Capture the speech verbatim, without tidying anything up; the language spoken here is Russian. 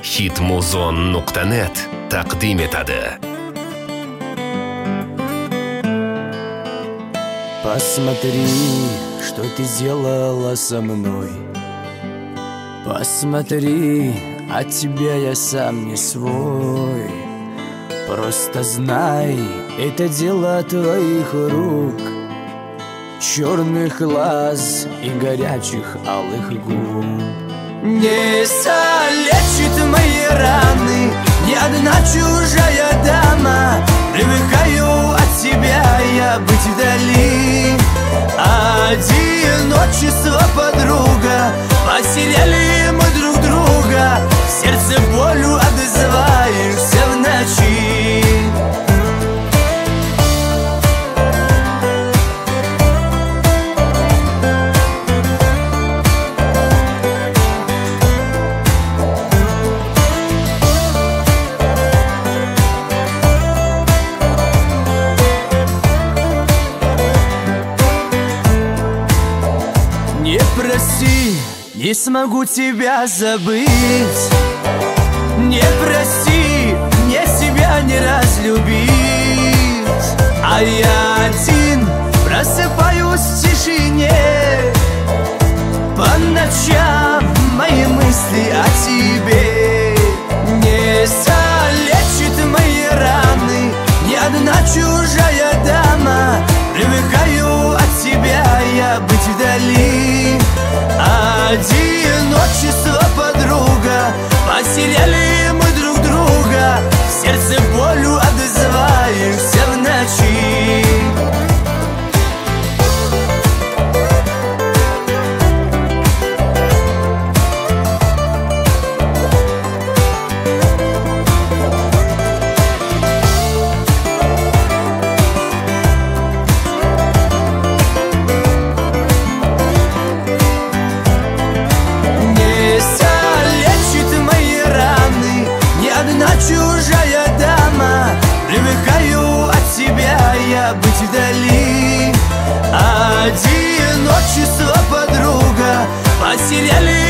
hitmuzon nuqta net taqdim etadi. Посмотри, что ты сделала со мной. Посмотри, от тебя я сам не свой. Просто знай, это дело твоих рук, черных глаз и горячих алых губ. Не залечит мои раны ни одна чужая дама. Привыкаю от тебя я быть вдали. Одиночество, подруга, потеряли мы друг друга. В сердце болью отзываешься в ночи. Не прости, не смогу тебя забыть. Не прости, мне себя не разлюбить. А я один просыпаюсь в тишине. По ночам мои мысли о тебе. Не залечит мои раны ни одна чужая дама. Привыкаю от тебя я быть вдали. Одиночество, подруга, потеряли мы друг друга. В сердце болью отзываешься в ночи. Чужая дама, привыкаю от тебя я быть вдали. Одиночество, подруга, потеряли